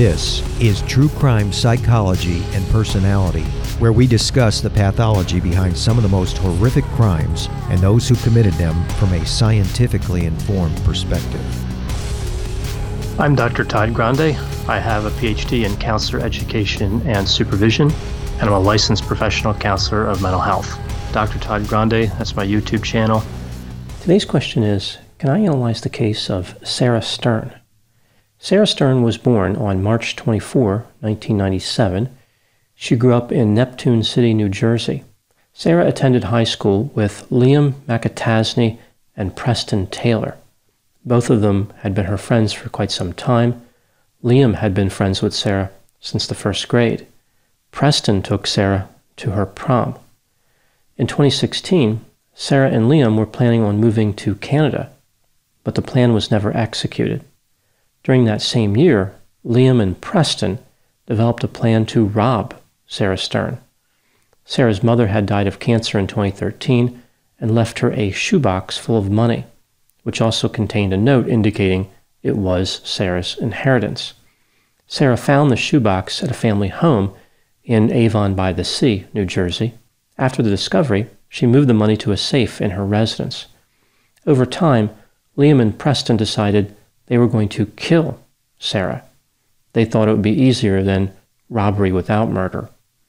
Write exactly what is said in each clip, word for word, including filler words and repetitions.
This is True Crime Psychology and Personality, where we discuss the pathology behind some of the most horrific crimes and those who committed them from a scientifically informed perspective. I'm Doctor Todd Grande. I have a P H D in counselor education and supervision, and I'm a licensed professional counselor of mental health. Doctor Todd Grande, that's my YouTube channel. Today's question is, can I analyze the case of Sarah Stern? Sarah Stern was born on March twenty-fourth, nineteen ninety-seven. She grew up in Neptune City, New Jersey. Sarah attended high school with Liam McAtasney and Preston Taylor. Both of them had been her friends for quite some time. Liam had been friends with Sarah since the first grade. Preston took Sarah to her prom. In twenty sixteen, Sarah and Liam were planning on moving to Canada, but the plan was never executed. During that same year, Liam and Preston developed a plan to rob Sarah Stern. Sarah's mother had died of cancer in twenty thirteen and left her a shoebox full of money, which also contained a note indicating it was Sarah's inheritance. Sarah found the shoebox at a family home in Avon by the Sea, New Jersey. After the discovery, she moved the money to a safe in her residence. Over time, Liam and Preston decided they were going to kill Sarah. They thought it would be easier than robbery without murder.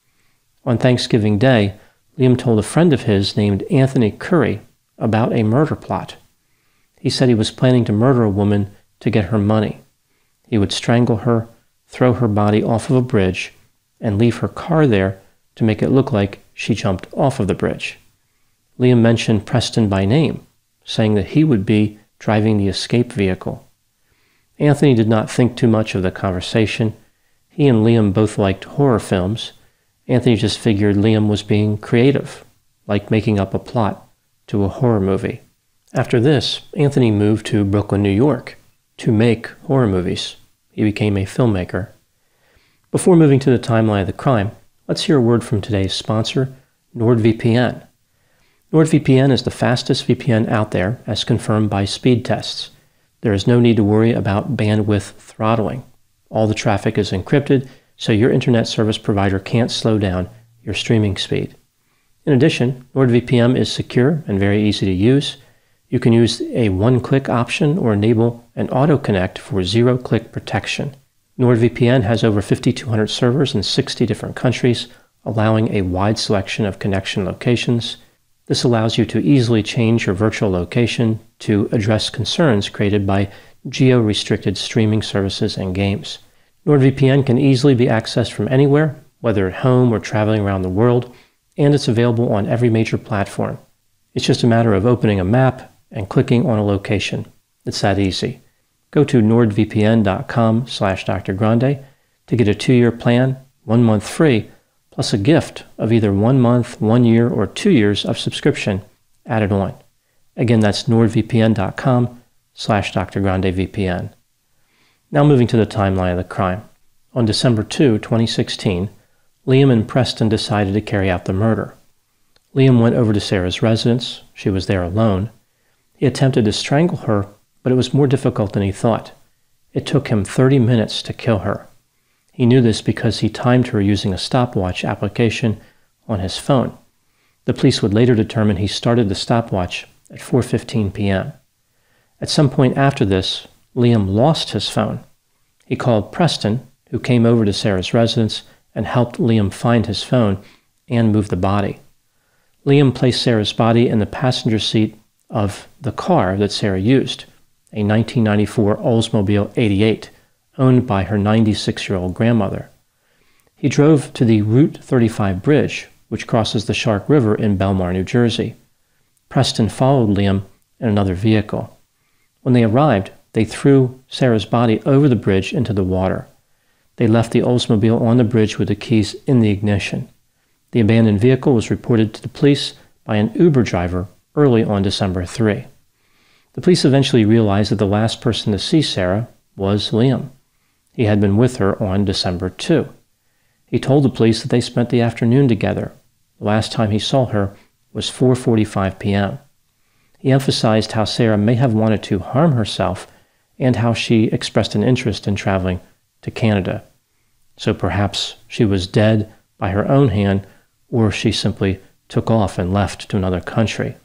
On Thanksgiving Day, Liam told a friend of his named Anthony Curry about a murder plot. He said he was planning to murder a woman to get her money. He would strangle her, throw her body off of a bridge, and leave her car there to make it look like she jumped off of the bridge. Liam mentioned Preston by name, saying that he would be driving the escape vehicle. Anthony did not think too much of the conversation. He and Liam both liked horror films. Anthony just figured Liam was being creative, like making up a plot to a horror movie. After this, Anthony moved to Brooklyn, New York, to make horror movies. He became a filmmaker. Before moving to the timeline of the crime, let's hear a word from today's sponsor, NordVPN. NordVPN is the fastest V P N out there, as confirmed by speed tests. There is no need to worry about bandwidth throttling. All the traffic is encrypted, so your internet service provider can't slow down your streaming speed. In addition, NordVPN is secure and very easy to use. You can use a one-click option or enable an auto-connect for zero-click protection. NordVPN has over five thousand two hundred servers in sixty different countries, allowing a wide selection of connection locations. This allows you to easily change your virtual location to address concerns created by geo-restricted streaming services and games. NordVPN can easily be accessed from anywhere, whether at home or traveling around the world, and it's available on every major platform. It's just a matter of opening a map and clicking on a location. It's that easy. Go to nordvpn.com slash Dr. Grande to get a two-year plan, one month free, plus a gift of either one month, one year, or two years of subscription added on. Again, that's nordvpn.com slash Dr. Grande VPN. Now moving to the timeline of the crime. On December second, twenty sixteen, Liam and Preston decided to carry out the murder. Liam went over to Sarah's residence. She was there alone. He attempted to strangle her, but it was more difficult than he thought. It took him thirty minutes to kill her. He knew this because he timed her using a stopwatch application on his phone. The police would later determine he started the stopwatch at four fifteen p.m. At some point after this, Liam lost his phone. He called Preston, who came over to Sarah's residence and helped Liam find his phone and move the body. Liam placed Sarah's body in the passenger seat of the car that Sarah used, a nineteen ninety-four Oldsmobile eighty-eight, owned by her ninety-six-year-old grandmother. He drove to the Route thirty-five bridge, which crosses the Shark River in Belmar, New Jersey. Preston followed Liam in another vehicle. When they arrived, they threw Sarah's body over the bridge into the water. They left the Oldsmobile on the bridge with the keys in the ignition. The abandoned vehicle was reported to the police by an Uber driver early on December third. The police eventually realized that the last person to see Sarah was Liam. He had been with her on December second. He told the police that they spent the afternoon together. The last time he saw her was four forty-five p.m. He emphasized how Sarah may have wanted to harm herself and how she expressed an interest in traveling to Canada. So perhaps she was dead by her own hand, or she simply took off and left to another country.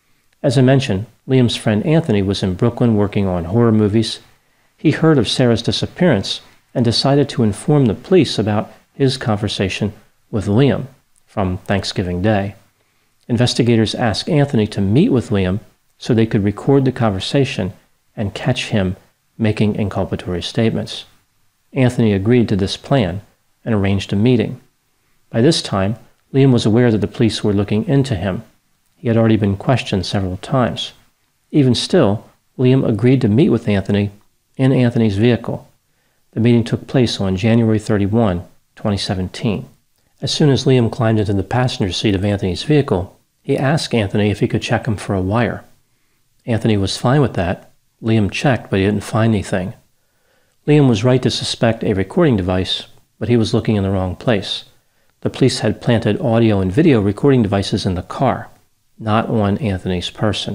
As I mentioned, Liam's friend Anthony was in Brooklyn working on horror movies. He heard of Sarah's disappearance and decided to inform the police about his conversation with Liam from Thanksgiving Day. Investigators asked Anthony to meet with Liam so they could record the conversation and catch him making inculpatory statements. Anthony agreed to this plan and arranged a meeting. By this time, Liam was aware that the police were looking into him. He had already been questioned several times. Even still, Liam agreed to meet with Anthony in Anthony's vehicle. The meeting took place on January thirty-first, twenty seventeen. As soon as Liam climbed into the passenger seat of Anthony's vehicle, he asked Anthony if he could check him for a wire. Anthony was fine with that. Liam checked, but he didn't find anything. Liam was right to suspect a recording device, but he was looking in the wrong place. The police had planted audio and video recording devices in the car, not on Anthony's person.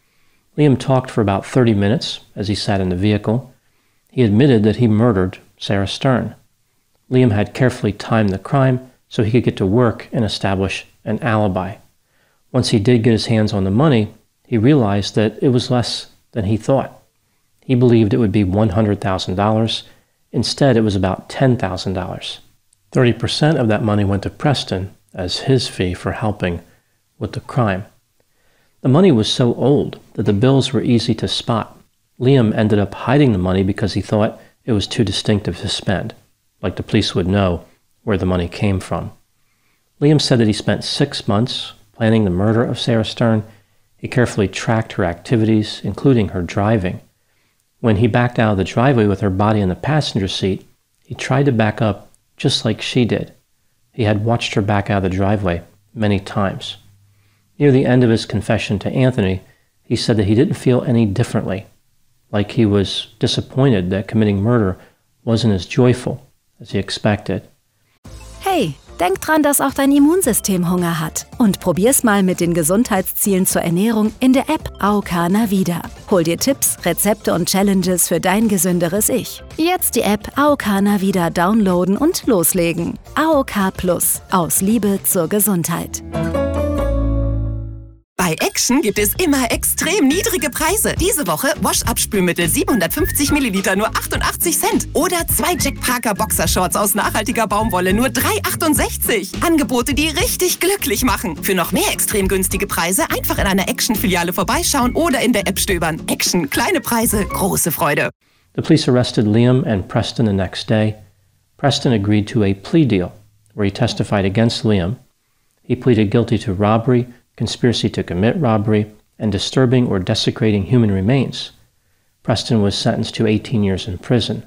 Liam talked for about thirty minutes as he sat in the vehicle. He admitted that he murdered Sarah Stern. Liam had carefully timed the crime so he could get to work and establish an alibi. Once he did get his hands on the money, he realized that it was less than he thought. He believed it would be one hundred thousand dollars. Instead, it was about ten thousand dollars. thirty percent of that money went to Preston as his fee for helping with the crime. The money was so old that the bills were easy to spot. Liam ended up hiding the money because he thought it was too distinctive to spend, like the police would know where the money came from. Liam said that he spent six months planning the murder of Sarah Stern. He carefully tracked her activities, including her driving. When he backed out of the driveway with her body in the passenger seat, he tried to back up just like she did. He had watched her back out of the driveway many times. Near the end of his confession to Anthony, he said that he didn't feel any differently, like he was disappointed that committing murder wasn't as joyful as he expected. Hey, denk dran, dass auch dein Immunsystem Hunger hat. Und probier's mal mit den Gesundheitszielen zur Ernährung in der App A O K Navida. Hol dir Tipps, Rezepte und Challenges für dein gesünderes Ich. Jetzt die App A O K Navida downloaden und loslegen. A O K Plus. Aus Liebe zur Gesundheit. Bei Action gibt es immer extrem niedrige Preise. Diese Woche Wash-Up-Spülmittel siebenhundertfünfzig Milliliter nur achtundachtzig Cent. Oder zwei Jack Parker Boxershorts aus nachhaltiger Baumwolle nur drei achtundsechzig. Angebote, die richtig glücklich machen. Für noch mehr extrem günstige Preise einfach in einer Action-Filiale vorbeischauen oder in der App stöbern. Action, kleine Preise, große Freude. The police arrested Liam and Preston the next day. Preston agreed to a plea deal where he testified against Liam. He pleaded guilty to robbery, conspiracy to commit robbery, and disturbing or desecrating human remains. Preston was sentenced to eighteen years in prison.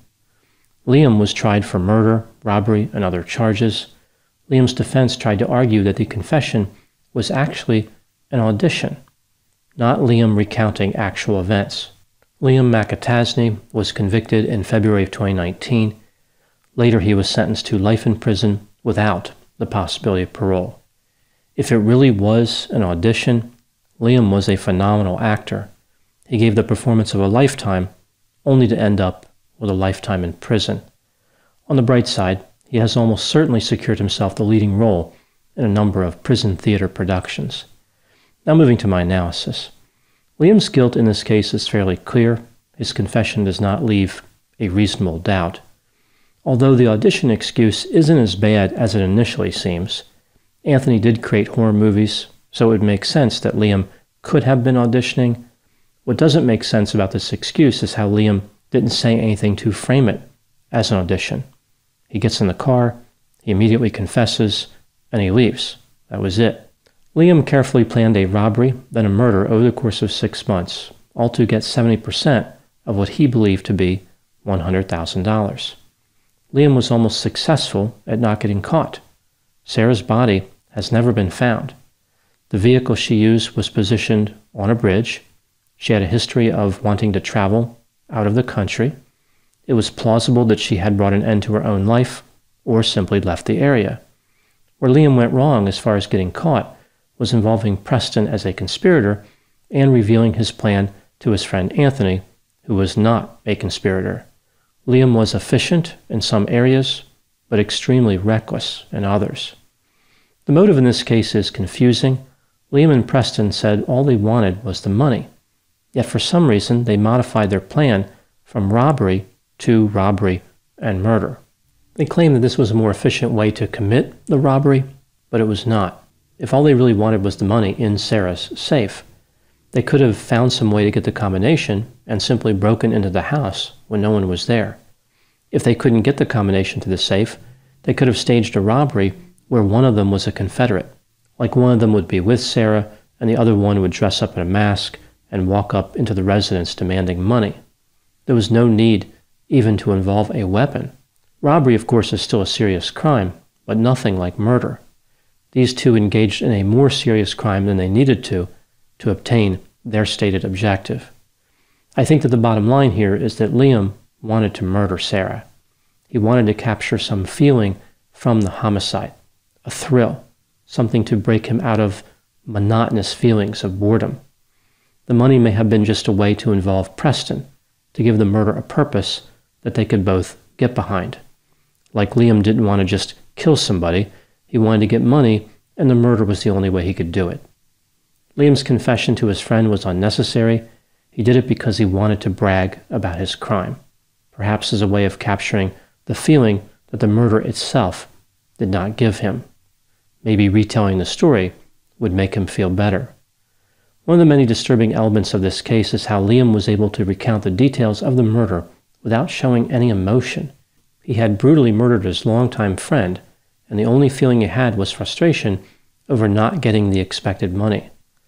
Liam was tried for murder, robbery, and other charges. Liam's defense tried to argue that the confession was actually an audition, not Liam recounting actual events. Liam McAtasney was convicted in February of twenty nineteen. Later, he was sentenced to life in prison without the possibility of parole. If it really was an audition, Liam was a phenomenal actor. He gave the performance of a lifetime, only to end up with a lifetime in prison. On the bright side, he has almost certainly secured himself the leading role in a number of prison theater productions. Now moving to my analysis. Liam's guilt in this case is fairly clear. His confession does not leave a reasonable doubt. Although the audition excuse isn't as bad as it initially seems, Anthony did create horror movies, so it would make sense that Liam could have been auditioning. What doesn't make sense about this excuse is how Liam didn't say anything to frame it as an audition. He gets in the car, he immediately confesses, and he leaves. That was it. Liam carefully planned a robbery, then a murder over the course of six months, all to get seventy percent of what he believed to be one hundred thousand dollars. Liam was almost successful at not getting caught. Sarah's body has never been found. The vehicle she used was positioned on a bridge. She had a history of wanting to travel out of the country. It was plausible that she had brought an end to her own life or simply left the area. Where Liam went wrong as far as getting caught was involving Preston as a conspirator and revealing his plan to his friend Anthony, who was not a conspirator. Liam was efficient in some areas, but extremely reckless in others. The motive in this case is confusing. Liam and Preston said all they wanted was the money, yet for some reason they modified their plan from robbery to robbery and murder. They claimed that this was a more efficient way to commit the robbery, but it was not. If all they really wanted was the money in Sarah's safe, they could have found some way to get the combination and simply broken into the house when no one was there. If they couldn't get the combination to the safe, they could have staged a robbery where one of them was a Confederate, like one of them would be with Sarah and the other one would dress up in a mask and walk up into the residence demanding money. There was no need even to involve a weapon. Robbery, of course, is still a serious crime, but nothing like murder. These two engaged in a more serious crime than they needed to, to obtain their stated objective. I think that the bottom line here is that Liam wanted to murder Sarah. He wanted to capture some feeling from the homicide, a thrill, something to break him out of monotonous feelings of boredom. The money may have been just a way to involve Preston, to give the murder a purpose that they could both get behind. Like Liam didn't want to just kill somebody, he wanted to get money, and the murder was the only way he could do it. Liam's confession to his friend was unnecessary. He did it because he wanted to brag about his crime, perhaps as a way of capturing the feeling that the murder itself did not give him. Maybe retelling the story would make him feel better. One of the many disturbing elements of this case is how Liam was able to recount the details of the murder without showing any emotion. He had brutally murdered his longtime friend, and the only feeling he had was frustration over not getting the expected money.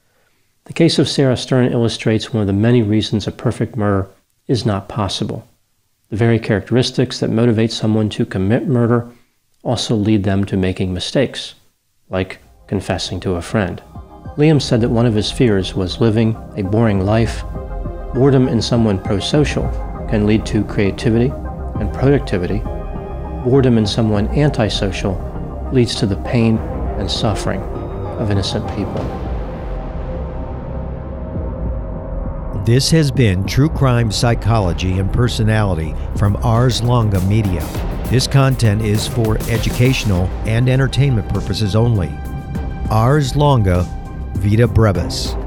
The case of Sarah Stern illustrates one of the many reasons a perfect murder is not possible. The very characteristics that motivate someone to commit murder also lead them to making mistakes, like confessing to a friend. Liam said that one of his fears was living a boring life. Boredom in someone prosocial can lead to creativity and productivity. Boredom in someone antisocial leads to the pain and suffering of innocent people. This has been True Crime Psychology and Personality from Ars Longa Media. This content is for educational and entertainment purposes only. Ars Longa Vita Brevis.